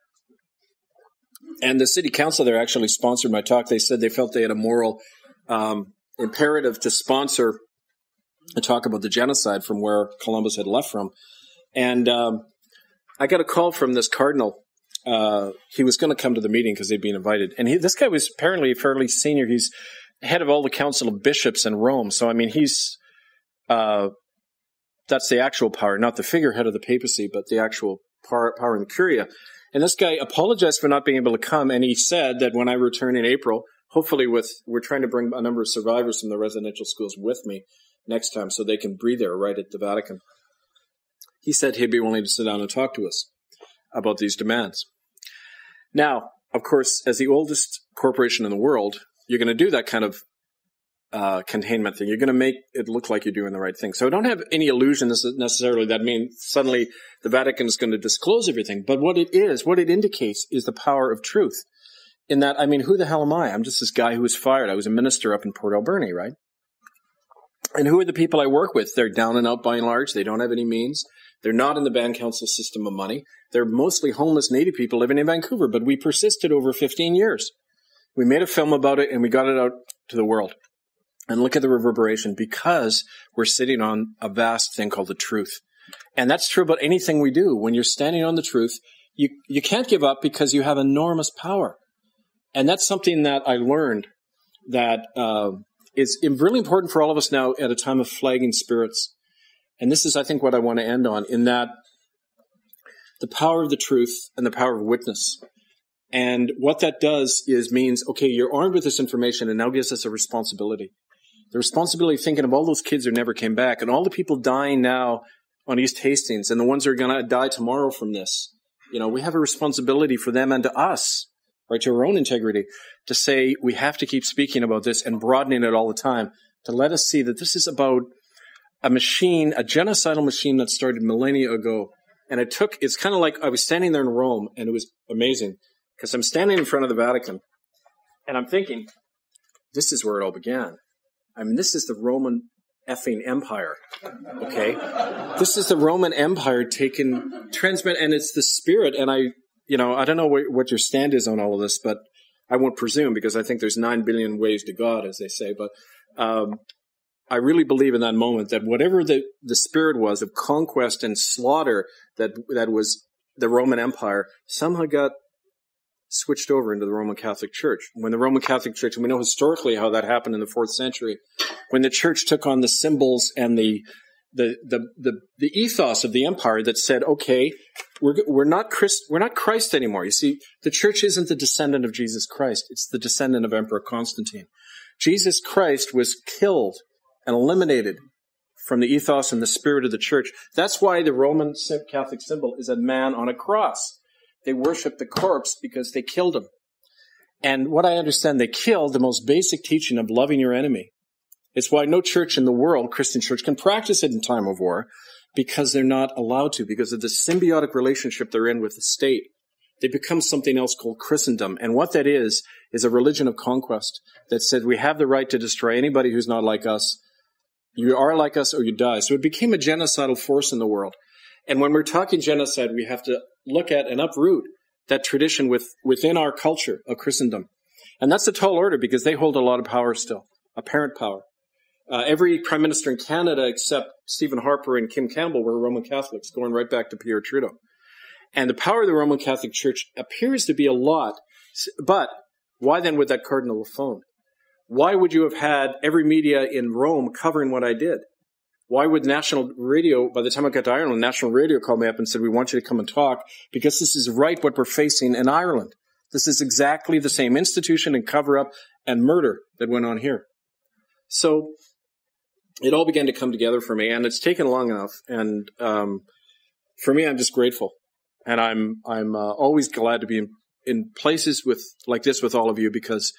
And the city council there actually sponsored my talk. They said they felt they had a moral imperative to sponsor a talk about the genocide from where Columbus had left from. And I got a call from this cardinal. He was going to come to the meeting because they'd been invited. And this guy was apparently fairly senior. He's head of all the council of bishops in Rome. So, I mean, he's, that's the actual power, not the figurehead of the papacy, but the actual power in the Curia. And this guy apologized for not being able to come. And he said that when I return in April, hopefully we're trying to bring a number of survivors from the residential schools with me next time so they can breathe there right at the Vatican. He said he'd be willing to sit down and talk to us about these demands. Now, of course, as the oldest corporation in the world, you're going to do that kind of containment thing. You're going to make it look like you're doing the right thing. So I don't have any illusion necessarily that means suddenly the Vatican is going to disclose everything. But what it indicates is the power of truth. In that, I mean, who the hell am I? I'm just this guy who was fired. I was a minister up in Port Alberni, right? And who are the people I work with? They're down and out by and large. They don't have any means. They're not in the band council system of money. They're mostly homeless Native people living in Vancouver, but we persisted over 15 years. We made a film about it and we got it out to the world. And look at the reverberation, because we're sitting on a vast thing called the truth. And that's true about anything we do. When you're standing on the truth, you can't give up because you have enormous power. And that's something that I learned that is really important for all of us now at a time of flagging spirits. And this is, I think, what I want to end on, in that the power of the truth and the power of witness. And what that does is means, okay, you're armed with this information, and now gives us a responsibility. The responsibility of thinking of all those kids who never came back, and all the people dying now on East Hastings, and the ones who are going to die tomorrow from this. You know, we have a responsibility for them and to us, right, to our own integrity, to say we have to keep speaking about this and broadening it all the time, to let us see that this is about a machine, a genocidal machine that started millennia ago. And it's kind of like I was standing there in Rome, and it was amazing, because I'm standing in front of the Vatican, and I'm thinking, this is where it all began. I mean, this is the Roman effing Empire, okay? This is the Roman Empire transmit, and it's the spirit, and I don't know what your stand is on all of this, but I won't presume, because I think there's 9 billion ways to God, as they say, but I really believe in that moment that whatever the spirit was of conquest and slaughter that was the Roman Empire somehow got switched over into the Roman Catholic Church. When the Roman Catholic Church, and we know historically how that happened in the 4th century, when the church took on the symbols and the ethos of the empire that said, okay, we're not Christ anymore. You see, the church isn't the descendant of Jesus Christ. It's the descendant of Emperor Constantine. Jesus Christ was killed and eliminated from the ethos and the spirit of the church. That's why the Roman Catholic symbol is a man on a cross. They worship the corpse because they killed him. And what I understand, they killed the most basic teaching of loving your enemy. It's why no church in the world, Christian church, can practice it in time of war, because they're not allowed to, because of the symbiotic relationship they're in with the state. They become something else called Christendom. And what that is a religion of conquest that said we have the right to destroy anybody who's not like us. You are like us or you die. So it became a genocidal force in the world. And when we're talking genocide, we have to look at and uproot that tradition within our culture of Christendom. And that's a tall order, because they hold a lot of power still, apparent power. Every prime minister in Canada except Stephen Harper and Kim Campbell were Roman Catholics, going right back to Pierre Trudeau. And the power of the Roman Catholic Church appears to be a lot. But why then would that cardinal have phoned? Why would you have had every media in Rome covering what I did? Why would national radio, by the time I got to Ireland, national radio called me up and said, we want you to come and talk, because this is right what we're facing in Ireland. This is exactly the same institution and cover-up and murder that went on here. So it all began to come together for me, and it's taken long enough. And for me, I'm just grateful. And I'm always glad to be in places like this with all of you, because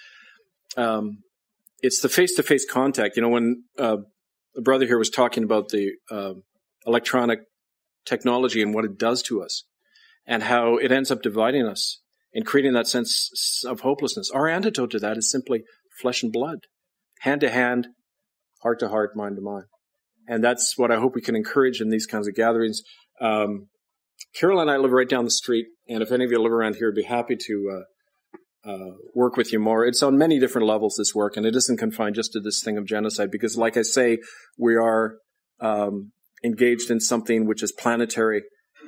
it's the face-to-face contact. You know, when the brother here was talking about the electronic technology and what it does to us, and how it ends up dividing us and creating that sense of hopelessness. Our antidote to that is simply flesh and blood, hand to hand, heart to heart, mind to mind. And that's what I hope we can encourage in these kinds of gatherings. Carol and I live right down the street, and if any of you live around here, I'd be happy to work with you more. It's on many different levels, this work, and it isn't confined just to this thing of genocide, because like I say, we are engaged in something which is planetary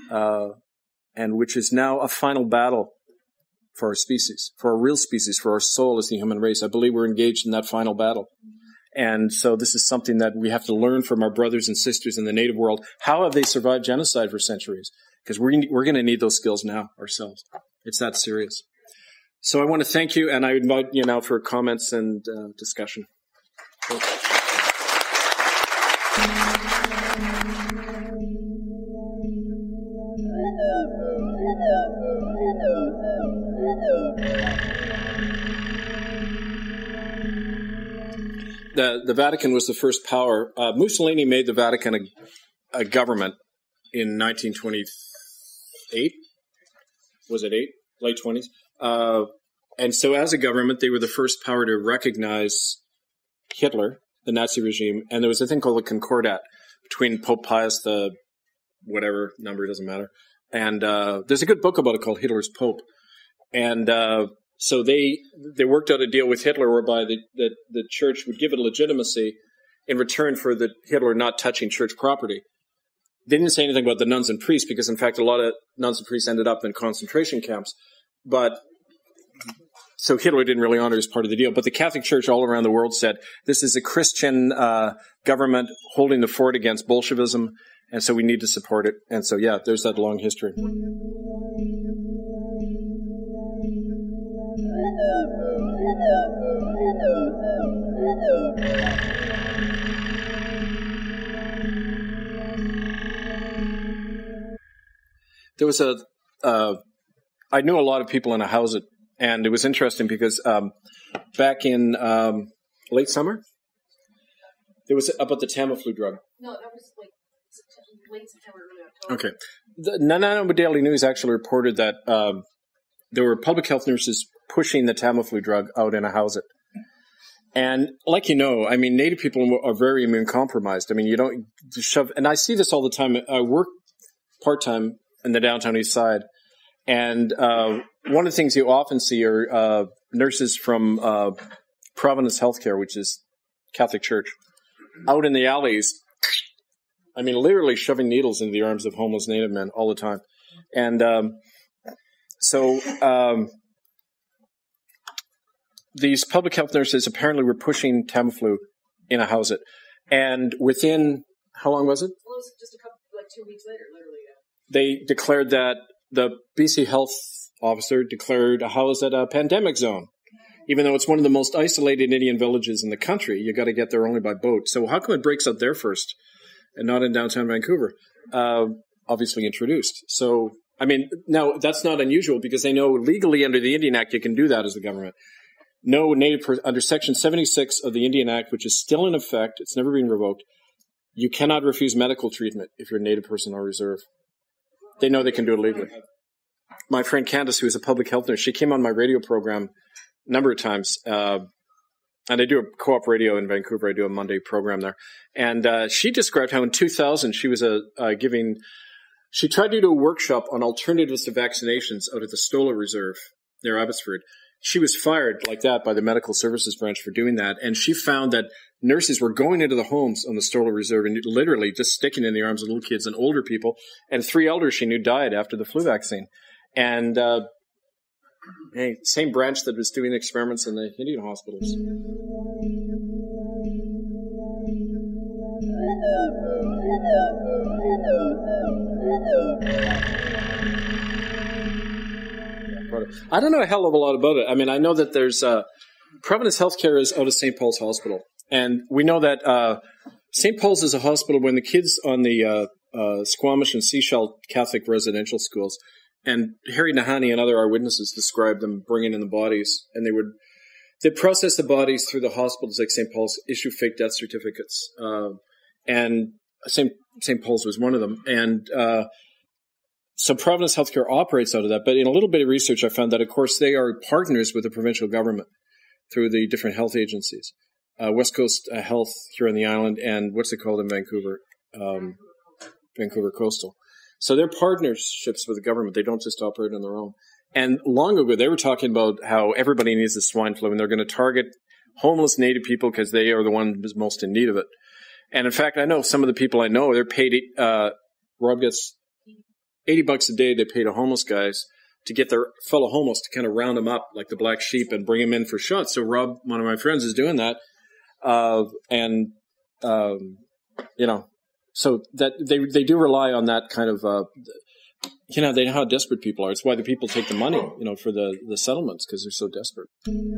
and which is now a final battle for our species, for our real species, for our soul as the human race. I believe we're engaged in that final battle. And so this is something that we have to learn from our brothers and sisters in the native world. How have they survived genocide for centuries? Because we're going to need those skills now ourselves. It's that serious. So I want to thank you, and I invite you now for comments and discussion. The Vatican was the first power. Mussolini made the Vatican a government in 1928. Was it 8? Late 20s? And so as a government, they were the first power to recognize Hitler, the Nazi regime, and there was a thing called the Concordat between Pope Pius the whatever number, doesn't matter. And there's a good book about it called Hitler's Pope. And So they worked out a deal with Hitler whereby the church would give it legitimacy in return for the Hitler not touching church property. They didn't say anything about the nuns and priests because, in fact, a lot of nuns and priests ended up in concentration camps. But so Hitler didn't really honor his part of the deal. But the Catholic Church all around the world said this is a Christian government holding the fort against Bolshevism, and so we need to support it. And so, yeah, there's that long history. There was I knew a lot of people in a house, and it was interesting because back in late summer, there was about the Tamiflu drug. No, that was like late September, early October. Okay. The Nanaimo Daily News actually reported that there were public health nurses pushing the Tamiflu drug out in a house. And like you know, I mean, Native people are very immune compromised. I mean, you don't shove, and I see this all the time. I work part-time in the downtown east side. And one of the things you often see are nurses from Providence Healthcare, which is Catholic Church, out in the alleys. I mean, literally shoving needles into the arms of homeless Native men all the time. And so these public health nurses apparently were pushing Tamiflu in a house. And within, how long was it? Well, it was just a couple, like 2 weeks later, literally. Yeah. They declared that the BC health officer declared a house at a pandemic zone. Even though it's one of the most isolated Indian villages in the country, you got to get there only by boat. So how come it breaks out there first and not in downtown Vancouver? Obviously introduced. So, I mean, now that's not unusual because they know legally under the Indian Act you can do that as the government. No native under Section 76 of the Indian Act, which is still in effect, it's never been revoked, you cannot refuse medical treatment if you're a Native person or reserve. They know they can do it legally. My friend Candace, who is a public health nurse, she came on my radio program a number of times, and I do a co-op radio in Vancouver. I do a Monday program there. And she described how in 2000 she was she tried to do a workshop on alternatives to vaccinations out at the Stola Reserve near Abbotsford. She was fired like that by the medical services branch for doing that. And she found that nurses were going into the homes on the Stola Reserve and literally just sticking in the arms of little kids and older people. And 3 elders she knew died after the flu vaccine. And same branch that was doing experiments in the Indian hospitals. I don't know a hell of a lot about it. I mean, I know that there's Providence Healthcare is out of St. Paul's Hospital. And we know that St. Paul's is a hospital when the kids on the Squamish and Sechelt Catholic residential schools, and Harry Nahani and other eyewitnesses described them bringing in the bodies, and they'd process the bodies through the hospitals like St. Paul's, issue fake death certificates. And St. Paul's was one of them. And so Providence Healthcare operates out of that. But in a little bit of research, I found that, of course, they are partners with the provincial government through the different health agencies. West Coast Health here on the island, and what's it called in Vancouver? Vancouver Coastal. So they're partnerships with the government. They don't just operate on their own. And long ago, they were talking about how everybody needs the swine flu, and they're going to target homeless Native people because they are the ones most in need of it. And in fact, I know some of the people I know, they're paid, Rob gets $80 a day they pay to homeless guys to get their fellow homeless to kind of round them up like the black sheep and bring them in for shots. So Rob, one of my friends, is doing that. So that they do rely on that kind of, they know how desperate people are. It's why the people take the money, for the settlements, because they're so desperate.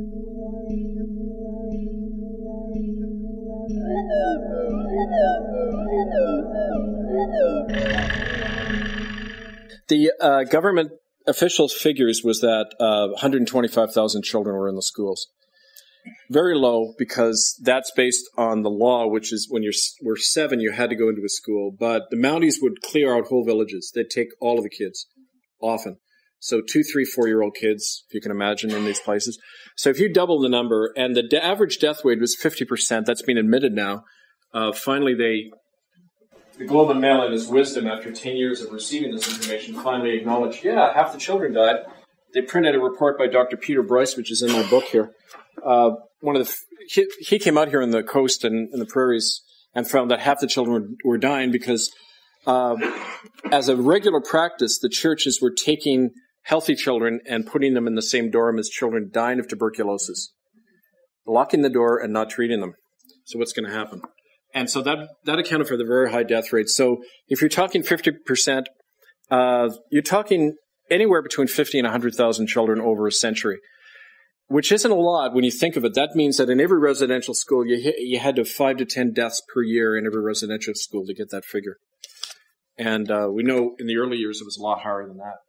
The government official figures was that 125,000 children were in the schools. Very low, because that's based on the law, which is when were 7, you had to go into a school. But the Mounties would clear out whole villages. They'd take all of the kids, often. So 2, 3, 4-year-old kids, if you can imagine, in these places. So if you double the number, and the average death rate was 50%, that's been admitted now. Finally, the Globe and Mail, in its wisdom, after 10 years of receiving this information, finally acknowledged, half the children died. they printed a report by Dr. Peter Bryce, which is in my book here. He came out here on the coast and in the prairies and found that half the children were dying because, as a regular practice, the churches were taking healthy children and putting them in the same dorm as children dying of tuberculosis, locking the door and not treating them. So what's going to happen? And so that accounted for the very high death rate. So if you're talking 50%, you're talking anywhere between 50 and 100,000 children over a century, which isn't a lot when you think of it. That means that in every residential school, you had to have 5 to 10 deaths per year in every residential school to get that figure. And we know in the early years it was a lot higher than that.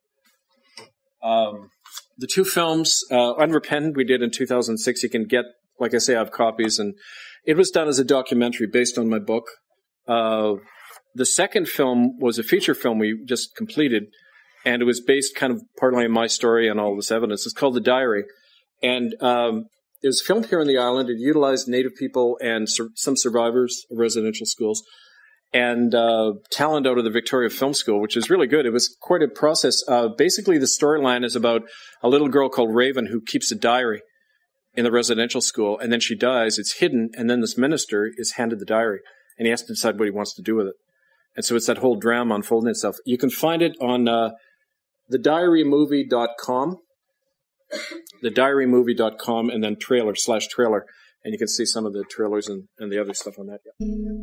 The two films, Unrepentant, we did in 2006. You can get, like I say, I have copies, and it was done as a documentary based on my book. The second film was a feature film we just completed, and it was based kind of partly on my story and all this evidence. It's called The Diary. And it was filmed here on the island. It utilized Native people and some survivors of residential schools and talent out of the Victoria Film School, which is really good. It was quite a process. Basically, the storyline is about a little girl called Raven who keeps a diary in the residential school, and then she dies. It's hidden, and then this minister is handed the diary, and he has to decide what he wants to do with it. And so it's that whole drama unfolding itself. You can find it on thediarymovie.com, thediarymovie.com, and then trailer, and you can see some of the trailers and the other stuff on that. Yeah.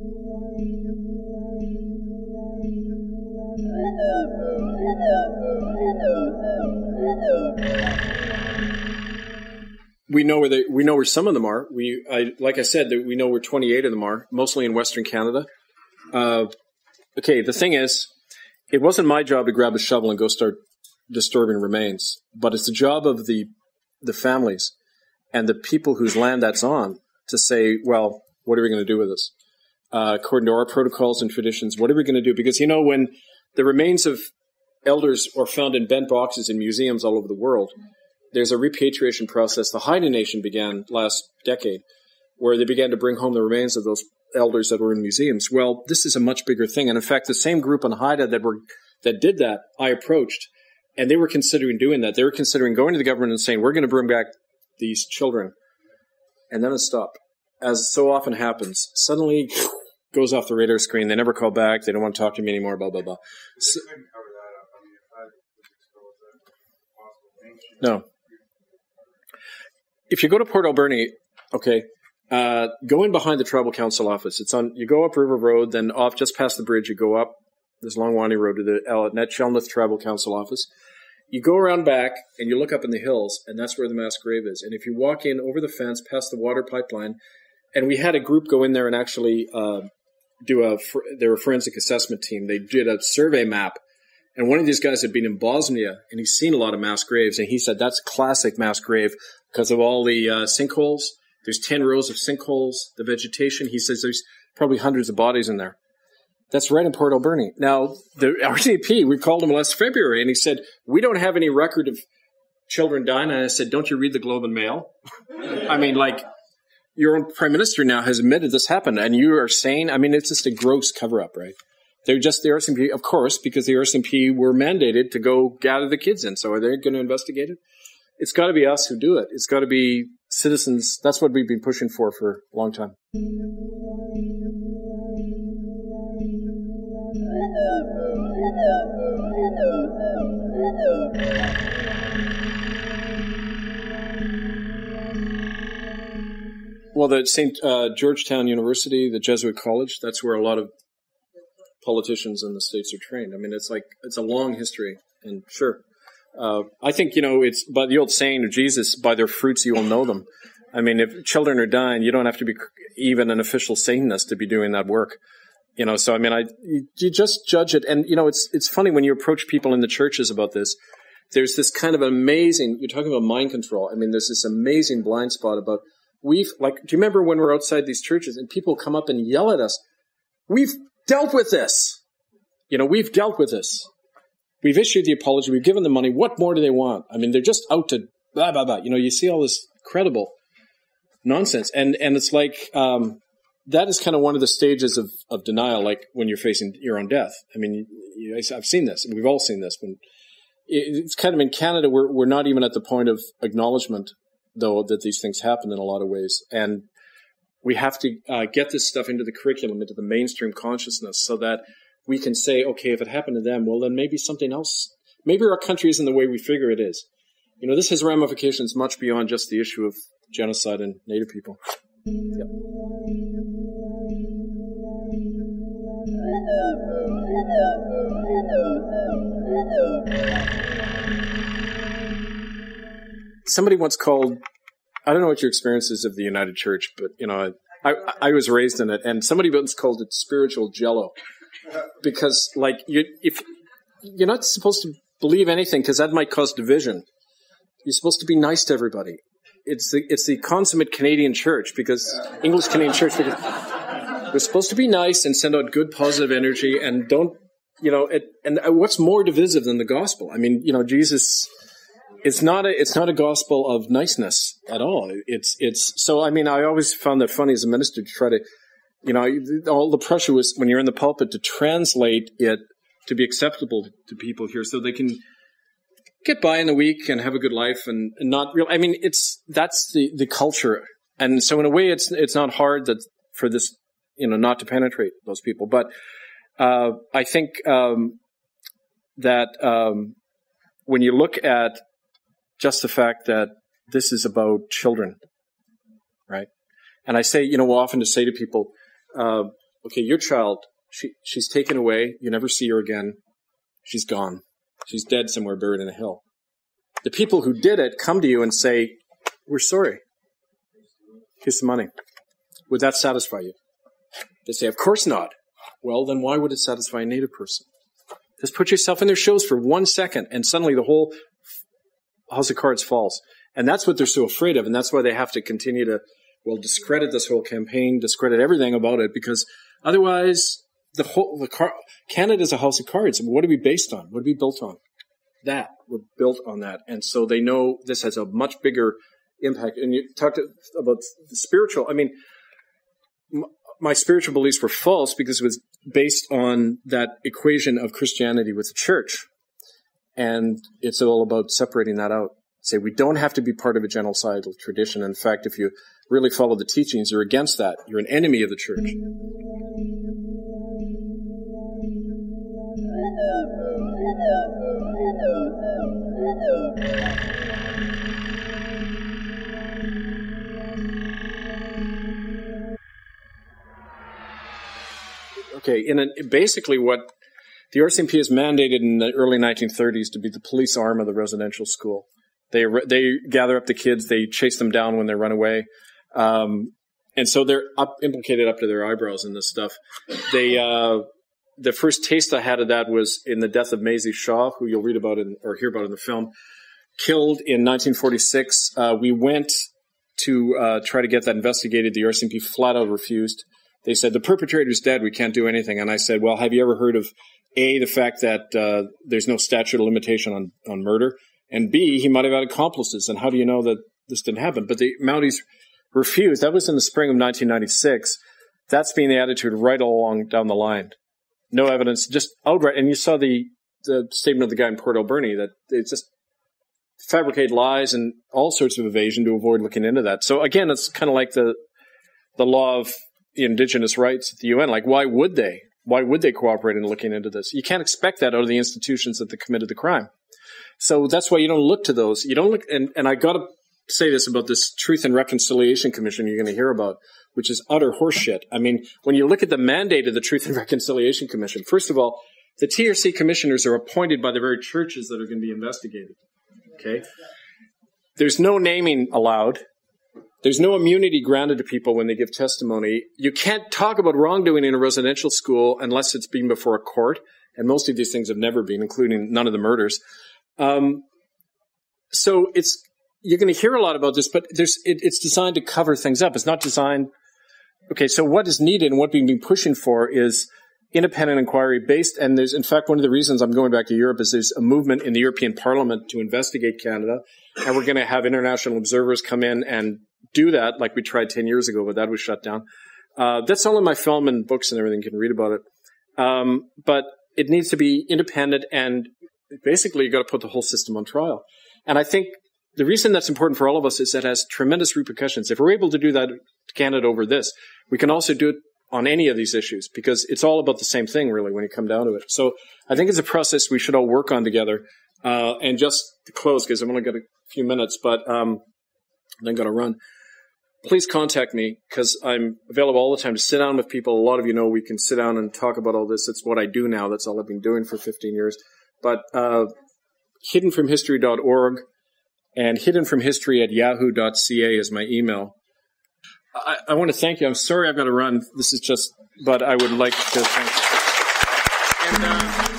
We know where some of them are. Like I said, we know where 28 of them are, mostly in Western Canada. Okay, the thing is, it wasn't my job to grab a shovel and go start disturbing remains, but it's the job of the families and the people whose land that's on to say, well, what are we going to do with this? According to our protocols and traditions, what are we going to do? Because, when the remains of elders are found in bent boxes in museums all over the world, there's a repatriation process. The Haida Nation began last decade, where they began to bring home the remains of those elders that were in museums. Well, this is a much bigger thing. And in fact, the same group on Haida that did that, I approached, and they were considering doing that. They were considering going to the government and saying, we're going to bring back these children. And then it stopped. As so often happens, suddenly goes off the radar screen. They never call back. They don't want to talk to me anymore, blah, blah, blah. So, no. If you go to Port Alberni, okay, go in behind the Tribal Council office. You go up River Road, then off just past the bridge, you go up this long winding road to the Chelmsford Tribal Council office. You go around back and you look up in the hills, and that's where the mass grave is. And if you walk in over the fence past the water pipeline, and we had a group go in there and actually they're a forensic assessment team. They did a survey map. And one of these guys had been in Bosnia, and he's seen a lot of mass graves. And he said, that's a classic mass grave because of all the sinkholes. There's 10 rows of sinkholes, the vegetation. He says there's probably hundreds of bodies in there. That's right in Port Alberni. Now, the RCMP, we called him last February, and he said, we don't have any record of children dying. And I said, don't you read the Globe and Mail? I mean, your own prime minister now has admitted this happened, and you are saying, it's just a gross cover-up, right? They're just the RCMP, of course, because the RCMP were mandated to go gather the kids in. So are they going to investigate it? It's got to be us who do it. It's got to be citizens. That's what we've been pushing for a long time. Well, the St. Georgetown University, the Jesuit College, that's where a lot of politicians in the States are trained. It's a long history, and sure. I think, it's by the old saying of Jesus, by their fruits you will know them. If children are dying, you don't have to be even an official Satanist to be doing that work. You just judge it. And, it's funny when you approach people in the churches about this, there's this kind of amazing, you're talking about mind control. There's this amazing blind spot about, do you remember when we're outside these churches and people come up and yell at us, we've dealt with this. We've dealt with this. We've issued the apology. We've given them money. What more do they want? They're just out to blah, blah, blah. You see all this credible nonsense. And it's like, that is kind of one of the stages of denial, like when you're facing your own death. I've seen this, and we've all seen this. When it's kind of in Canada, we're not even at the point of acknowledgement, though, that these things happen in a lot of ways. And we have to get this stuff into the curriculum, into the mainstream consciousness, so that we can say, okay, if it happened to them, well, then maybe something else, maybe our country isn't the way we figure it is. You know, this has ramifications much beyond just the issue of genocide and Native people. Yep. Somebody once called, I don't know what your experience is of the United Church, but, you know, I was raised in it, and somebody once called it spiritual jello. Because, like, if you're not supposed to believe anything, because that might cause division. You're supposed to be nice to everybody. It's the consummate Canadian church, because English Canadian church, because we're supposed to be nice and send out good positive energy, and don't, you know, and what's more divisive than the gospel? I mean, you know, Jesus, it's not a gospel of niceness at all. So, I mean, I always found that funny as a minister to try to, you know, all the pressure was when you're in the pulpit to translate it to be acceptable to people here, so they can get by in the week and have a good life and not real. I mean, that's the culture, and so in a way, it's not hard that for this, you know, not to penetrate those people. But I think that when you look at just the fact that this is about children, right? And I say, you know, often to say to people, okay, your child, she's taken away. You never see her again. She's gone. She's dead somewhere, buried in a hill. The people who did it come to you and say, we're sorry. Here's some money. Would that satisfy you? They say, of course not. Well, then why would it satisfy a Native person? Just put yourself in their shoes for 1 second, and suddenly the whole house of cards falls. And that's what they're so afraid of, and that's why they have to continue to, well, discredit this whole campaign, discredit everything about it, because otherwise Canada's a house of cards. What are we based on? What are we built on? That. We're built on that. And so they know this has a much bigger impact. And you talked about the spiritual. I mean, my spiritual beliefs were false because it was based on that equation of Christianity with the church. And it's all about separating that out. Say, we don't have to be part of a genocidal tradition. In fact, if you really follow the teachings, you're against that. You're an enemy of the church. Okay, basically what the RCMP has mandated in the early 1930s to be the police arm of the residential school. They gather up the kids, they chase them down when they run away, and so they're implicated up to their eyebrows in this stuff. The first taste I had of that was in the death of Maisie Shaw, who you'll read about or hear about in the film, killed in 1946. We went to try to get that investigated. The RCMP flat out refused. They said, the perpetrator's dead, we can't do anything. And I said, well, have you ever heard of, A, the fact that there's no statute of limitation on murder, and B, he might have had accomplices, and how do you know that this didn't happen? But the Mounties refused. That was in the spring of 1996. That's been the attitude right along down the line. No evidence, just outright. And you saw the statement of the guy in Port Alberni that it's just fabricate lies and all sorts of evasion to avoid looking into that. So again, it's kind of like the law of Indigenous rights at the UN. Like, why would they? Why would they cooperate in looking into this? You can't expect that out of the institutions that committed the crime. So that's why you don't look to those. You don't look, and I got to say this about this Truth and Reconciliation Commission you're going to hear about, which is utter horseshit. I mean, when you look at the mandate of the Truth and Reconciliation Commission, first of all, the TRC commissioners are appointed by the very churches that are going to be investigated. Okay? There's no naming allowed. There's no immunity granted to people when they give testimony. You can't talk about wrongdoing in a residential school unless it's been before a court, and most of these things have never been, including none of the murders. So you're going to hear a lot about this, but it's designed to cover things up. It's not designed. Okay, so what is needed and what we've been pushing for is independent inquiry based, and there's, in fact, one of the reasons I'm going back to Europe is there's a movement in the European Parliament to investigate Canada, and we're going to have international observers come in and do that like we tried 10 years ago, but that was shut down. That's all in my film and books and everything. You can read about it. But it needs to be independent, and basically you got to put the whole system on trial. And I think the reason that's important for all of us is that it has tremendous repercussions. If we're able to do that to Canada over this, we can also do it on any of these issues, because it's all about the same thing, really, when you come down to it. So I think it's a process we should all work on together. And just to close, because I've only got a few minutes, but then got to run. Please contact me, because I'm available all the time to sit down with people. A lot of you know we can sit down and talk about all this. It's what I do now. That's all I've been doing for 15 years. But hiddenfromhistory.org and hiddenfromhistory@yahoo.ca is my email. I want to thank you. I'm sorry I've got to run. This is just, but I would like to thank you. And,